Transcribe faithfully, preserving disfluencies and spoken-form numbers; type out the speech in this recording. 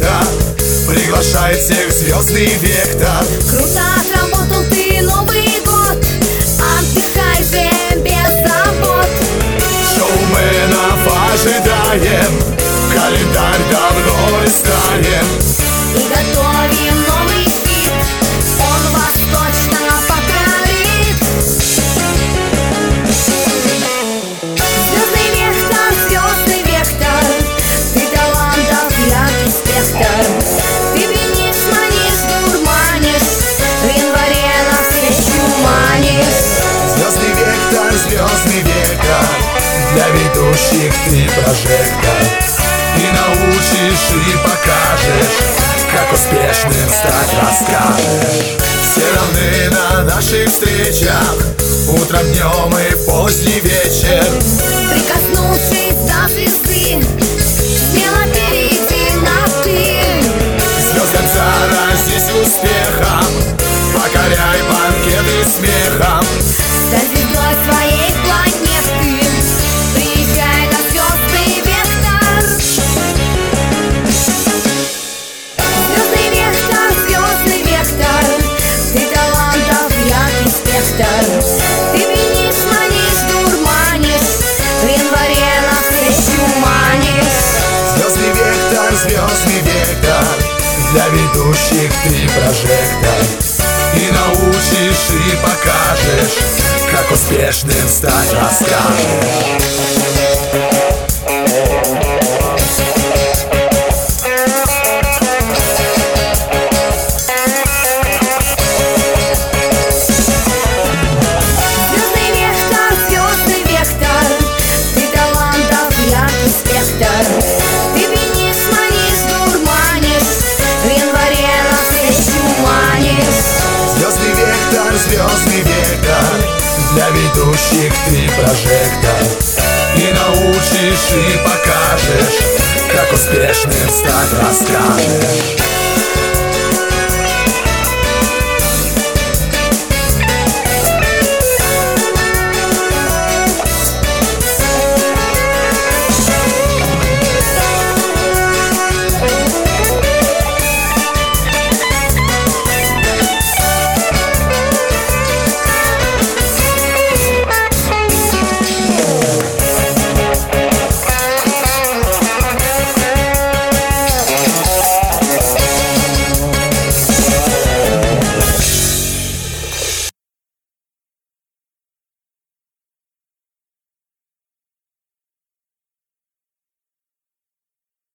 вектор приглашает всех в звездный вектор. Круто отработал ты Новый год, отдыхай же без забот. Шоуменов ожидаем, календарь давно листаем. И готовим новый хит, он вас точно покорит. Звездный вектор, звездный вектор, ты талантов яркий спектр. Ты пьянишь, манишь, дурманишь, в январе нас встречу манишь. Звездный вектор, звездный вектор, для ведущих ты прожектор. И научишь, и покажешь, как успешным стать расскажешь. Все равны на наших встречах, утром, днем и поздний вечер. Прикоснувшись до звезды, смело перейди на «ты». Звездам заразись успехом, покоряй банкеты смехом. Стань звездой своей планеты, приезжай на звездный вектор. Звездный вектор, звездный вектор, ты талантов яркий спектр. Ты пьянишь, манишь, дурманишь, в январе навстречу манишь. Звездный вектор, звездный вектор, для ведущих ты прожектор. И научишь, и покажешь, как успешным стать расскажешь. Звездный вектор, звездный вектор, ты талантов яркий спектр. Ты пьянишь, манишь, дурманишь, в январе навстречу манишь. Звездный вектор, звездный вектор, для ведущих ты прожектор. И научишь, и покажешь, как успешным стать расскажешь.